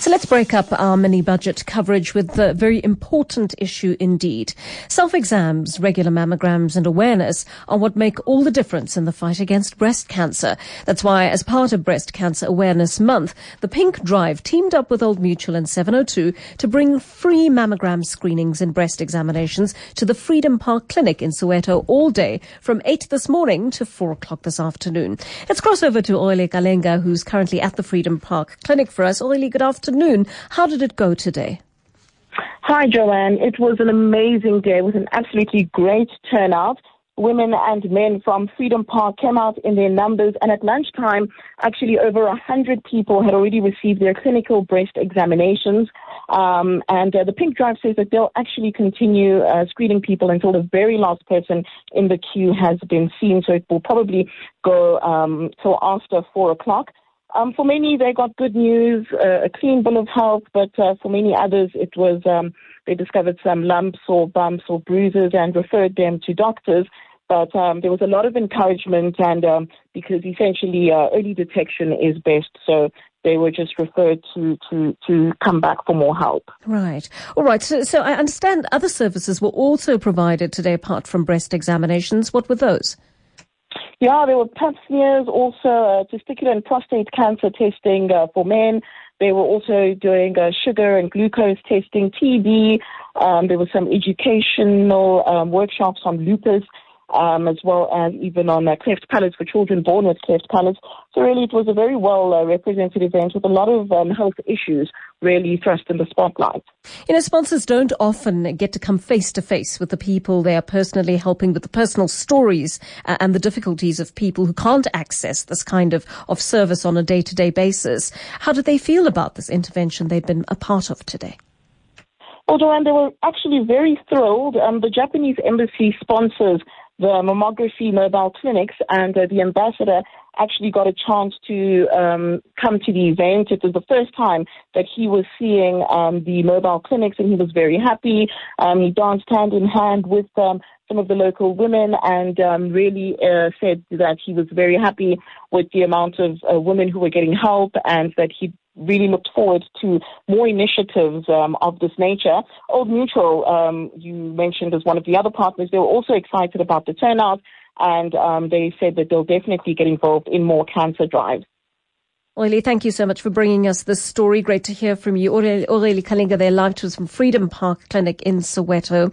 So let's break up our mini-budget coverage with a very important issue indeed. Self-exams, regular mammograms and awareness are what make all the difference in the fight against breast cancer. That's why, as part of Breast Cancer Awareness Month, the Pink Drive teamed up with Old Mutual and 702 to bring free mammogram screenings and breast examinations to the Freedom Park Clinic in Soweto all day from 8 this morning to 4 o'clock this afternoon. Let's cross over to Oile Kalenga, who's currently at the Freedom Park Clinic for us. Oile, good afternoon. How did it go today? Hi, Joanne. It was an amazing day with an absolutely great turnout. Women and men from Freedom Park came out in their numbers, and at lunchtime, actually over 100 people had already received their clinical breast examinations. The Pink Drive says that they'll actually continue screening people until the very last person in the queue has been seen. So it will probably go till after 4 o'clock. For many, they got good news, a clean bill of health, but for many others, it was they discovered some lumps or bumps or bruises and referred them to doctors. But there was a lot of encouragement, and because essentially early detection is best, so they were just referred to come back for more help. Right. All right. So I understand other services were also provided today apart from breast examinations. What were those? Yeah, there were pap smears, also testicular and prostate cancer testing for men. They were also doing sugar and glucose testing, TB. There were some educational workshops on lupus, as well as even on cleft palates for children born with cleft palates. So really it was a very well represented event with a lot of health issues really thrust in the spotlight. You know, sponsors don't often get to come face to face with the people they are personally helping, with the personal stories and the difficulties of people who can't access this kind of service on a day-to-day basis. How do they feel about this intervention they've been a part of today? Well, Joanne, they were actually very thrilled. The Japanese embassy sponsors the mammography mobile clinics, and the ambassador actually got a chance to come to the event. It was the first time that he was seeing the mobile clinics, and he was very happy. He danced hand in hand with some of the local women, and really said that he was very happy with the amount of women who were getting help, and that he really looked forward to more initiatives of this nature. Old Mutual, you mentioned as one of the other partners, they were also excited about the turnout, and they said that they'll definitely get involved in more cancer drives. Oile, thank you so much for bringing us this story. Great to hear from you. Oile Kalenga there live to us from Freedom Park Clinic in Soweto.